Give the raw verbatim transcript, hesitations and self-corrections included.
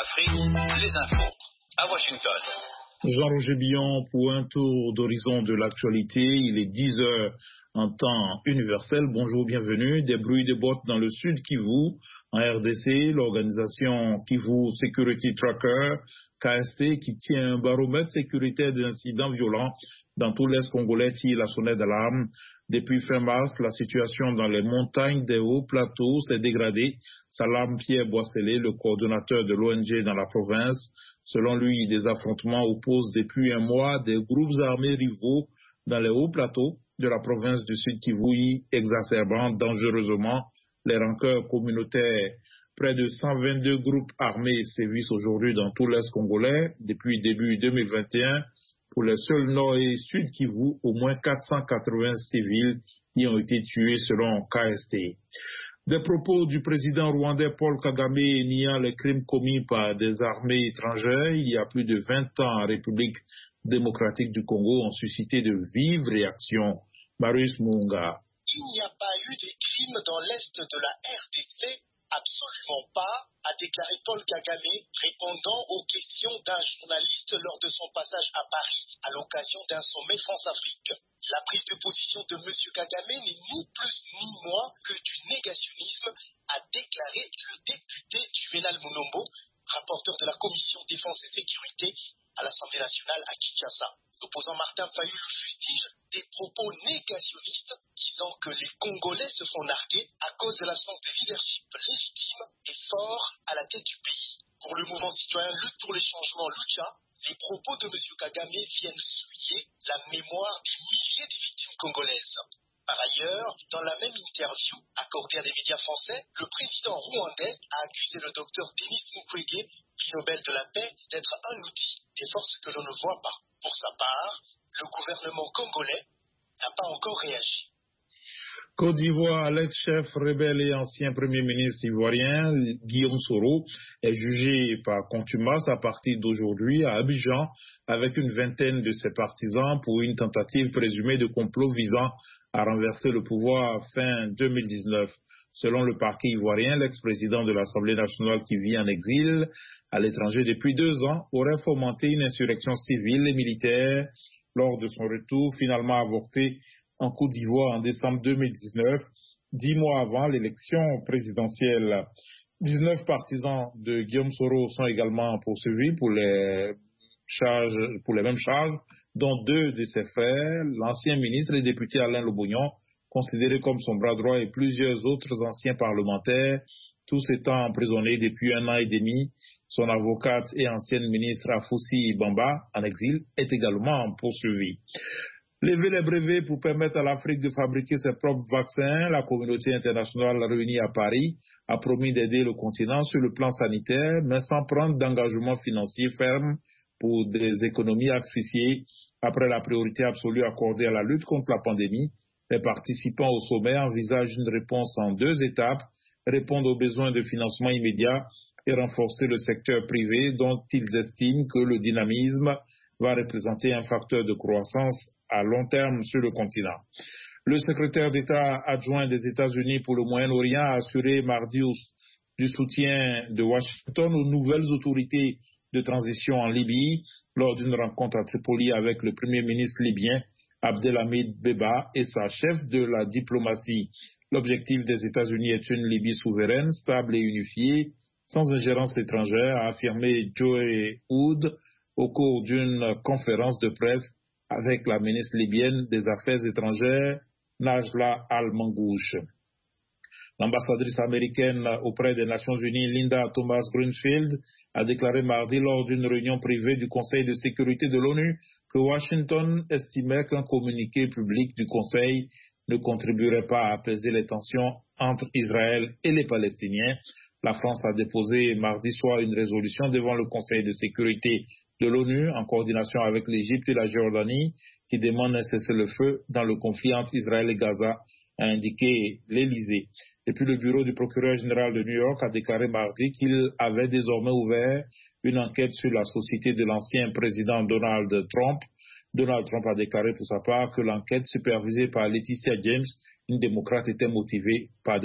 Afrique, les infos à Washington. Jean-Roger Billon pour un tour d'horizon de l'actualité. Il est dix heures en temps universel. Bonjour, bienvenue. Des bruits de bottes dans le sud Kivu. En R D C, l'organisation Kivu Security Tracker, K S T, qui tient un baromètre sécuritaire d'incidents violents dans tout l'Est congolais, tire la sonnette d'alarme. Depuis fin mars, la situation dans les montagnes des hauts plateaux s'est dégradée, s'alarme Pierre Boisselé, le coordonnateur de l'O N G dans la province. Selon lui, des affrontements opposent depuis un mois des groupes armés rivaux dans les hauts plateaux de la province du Sud Kivu, exacerbant dangereusement les rancœurs communautaires. Près de cent vingt-deux groupes armés sévissent aujourd'hui dans tout l'Est congolais depuis début deux mille vingt et un. Pour le seul Nord et Sud Kivu, au moins quatre cent quatre-vingts civils y ont été tués selon K S T. Des propos du président rwandais Paul Kagame niant les crimes commis par des armées étrangères il y a plus de vingt ans en République démocratique du Congo ont suscité de vives réactions. Marius Munga. Il n'y a pas eu de crimes dans l'Est de la R D C, absolument pas, a déclaré Paul Kagame, répondant aux questions d'un journaliste lors de son passage à Paris, à l'occasion d'un sommet France-Afrique. La prise de position de M. Kagame n'est ni plus ni moins que du négationnisme, a déclaré le député Juvenal Munombo, rapporteur de la Commission Défense et Sécurité à l'Assemblée nationale à Kinshasa. L'opposant Martin Fayulu fustige des propos négationnistes disant que les Congolais se font narguer à cause de l'absence de leadership légitime et fort à la tête du pays. Pour le mouvement citoyen Lutte pour les changements Lucha, les propos de M. Kagame viennent souiller la mémoire des milliers de victimes congolaises. Par ailleurs, dans la même interview accordée à des médias français, le président rwandais a accusé le docteur Denis Mukwege, prix Nobel de la paix, d'être un outil des forces que l'on ne voit pas. Pour sa part, le gouvernement congolais n'a pas encore réagi. Côte d'Ivoire, l'ex-chef rebelle et ancien premier ministre ivoirien, Guillaume Soro, est jugé par contumace à partir d'aujourd'hui à Abidjan avec une vingtaine de ses partisans pour une tentative présumée de complot visant à renverser le pouvoir fin deux mille dix-neuf. Selon le parquet ivoirien, l'ex-président de l'Assemblée nationale qui vit en exil à l'étranger depuis deux ans aurait fomenté une insurrection civile et militaire lors de son retour finalement avorté en Côte d'Ivoire en décembre deux mille dix-neuf, dix mois avant l'élection présidentielle. dix-neuf partisans de Guillaume Soro sont également poursuivis pour les charges, pour les mêmes charges, dont deux de ses frères, l'ancien ministre et député Alain Lobognon, considéré comme son bras droit, et plusieurs autres anciens parlementaires, tous étant emprisonnés depuis un an et demi. Son avocate et ancienne ministre Afoussi Bamba, en exil, est également poursuivie. Lever les brevets pour permettre à l'Afrique de fabriquer ses propres vaccins, la communauté internationale réunie à Paris a promis d'aider le continent sur le plan sanitaire, mais sans prendre d'engagement financier ferme pour des économies asphyxiées. Après la priorité absolue accordée à la lutte contre la pandémie, les participants au sommet envisagent une réponse en deux étapes, répondre aux besoins de financement immédiat et renforcer le secteur privé dont ils estiment que le dynamisme va représenter un facteur de croissance à long terme sur le continent. Le secrétaire d'État adjoint des États-Unis pour le Moyen-Orient a assuré mardi du soutien de Washington aux nouvelles autorités de transition en Libye lors d'une rencontre à Tripoli avec le premier ministre libyen Abdelhamid Beba et sa chef de la diplomatie. L'objectif des États-Unis est une Libye souveraine, stable et unifiée, sans ingérence étrangère, a affirmé Joe Hood au cours d'une conférence de presse avec la ministre libyenne des Affaires étrangères, Najla Al-Mangouche. L'ambassadrice américaine auprès des Nations Unies, Linda Thomas-Greenfield, a déclaré mardi lors d'une réunion privée du Conseil de sécurité de l'ONU que Washington estimait qu'un communiqué public du Conseil ne contribuerait pas à apaiser les tensions entre Israël et les Palestiniens. La France a déposé mardi soir une résolution devant le Conseil de sécurité de l'ONU en coordination avec l'Égypte et la Jordanie qui demande un cessez-le-feu dans le conflit entre Israël et Gaza, a indiqué l'Élysée. Et puis le bureau du procureur général de New York a déclaré mardi qu'il avait désormais ouvert une enquête sur la société de l'ancien président Donald Trump. Donald Trump a déclaré pour sa part que l'enquête supervisée par Laetitia James, une démocrate, était motivée par des